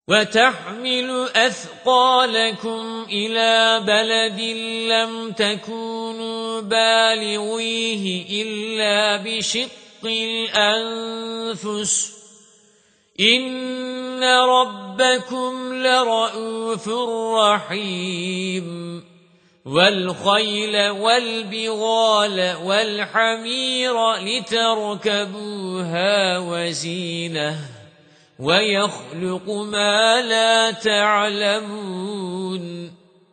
وَتَحْمِلُ أَثْقَالَكُمْ إِلَى بَلَدٍ لَّمْ تَكُونُوا بَالِغِيهِ إِلَّا بِشِقِّ الْأَنفُسِ إِنَّ رَبَّكُمْ لَرَءُوفٌ رَّحِيمٌ وَالْخَيْلَ وَالْبِغَالَ وَالْحَمِيرَ لِتَرْكَبُوهَا وَزِينَةً وَيَخْلُقُ مَا لَا تَعْلَمُونَ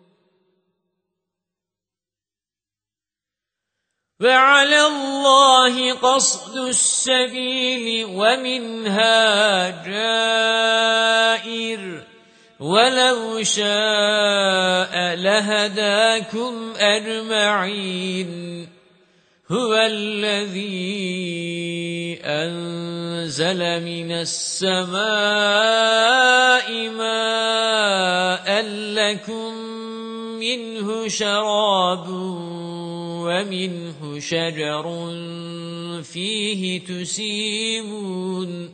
وَعَلَى اللَّهِ قَصْدُ السَّبِيلِ وَمِنْهَا جَائِرٌ وَلَوْ شَاءَ لَهَدَاكُمْ أَجْمَعِينَ هُوَ الَّذِي أَنزَلَ مِنَ السَّمَاءِ مَاءً لَكُم مِّنْهُ شَرَابٌ وَمِنْهُ شَجَرٌ فِيهِ تُسِيمُونَ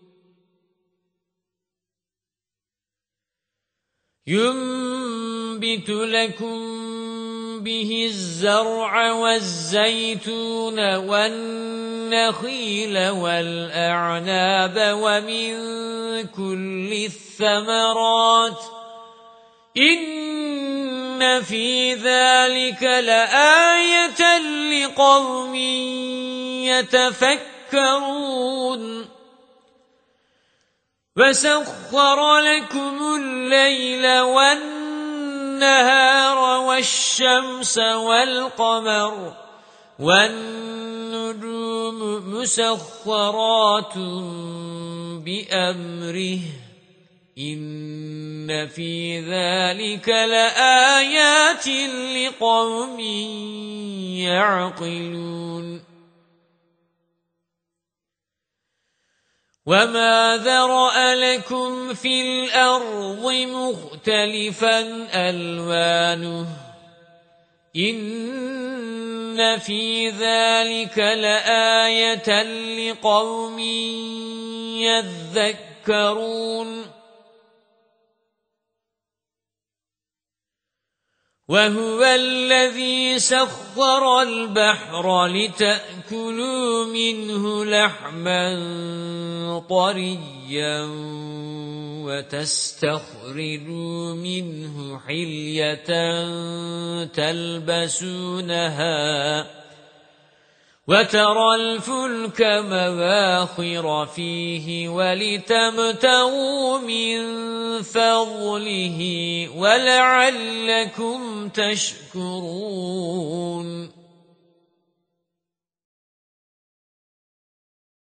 يُنبِتُ لَكُم بِهِ الزَّرْعَ وَالزَّيْتُونَ وَالنَّخِيلَ وَالْأَعْنَابَ وَمِن كُلِّ الثَّمَرَاتِ إِنَّ فِي ذَلِكَ لَآيَةً لِقَوْمٍ يَتَفَكَّرُونَ وَسَخَّرَ لَكُمُ اللَّيْلَ وَالنَّهَارَ وَالشَّمْسَ وَالْقَمَرَ وَالنُّجُومُ مُسَخَّرَاتٌ بِأَمْرِهِ إِنَّ فِي ذَلِكَ لَآيَاتٍ لِقَوْمٍ يَعْقِلُونَ وَمَا ذَرَأَ لَكُمْ فِي الْأَرْضِ مُخْتَلِفًا أَلْوَانُهُ إِنَّ فِي ذَلِكَ لَآيَةً لِقَوْمٍ يَذَّكَّرُونَ وَهُوَ الَّذِي سَخَّرَ الْبَحْرَ لِتَأْكُلُوا مِنْهُ لَحْمًا طَرِيًّا وَتَسْتَخْرِجُوا مِنْهُ حِلْيَةً تَلْبَسُونَهَا وَتَرَى الْفُلْكَ مَوَاخِرَ فِيهِ وَلِتَبْتَغُوا مِنْ فَضْلِهِ وَلَعَلَّكُمْ تَشْكُرُونَ